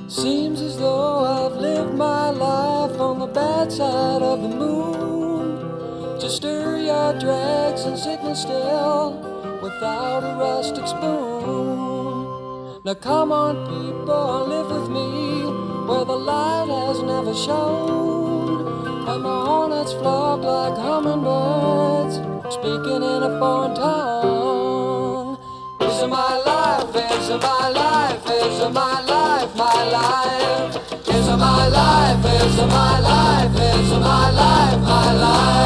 Seems as though I've lived my life on the bad side of the moon. To stir your dregs and sickness still without a rustic spoon. Now come on people, live with me where the light has never shone. And the hornets flock like hummingbirds, speaking in a foreign tongue. Is it my life? Is it my life? Is it my life? My life? Is it my life? Is it my life? Is it my life? My life?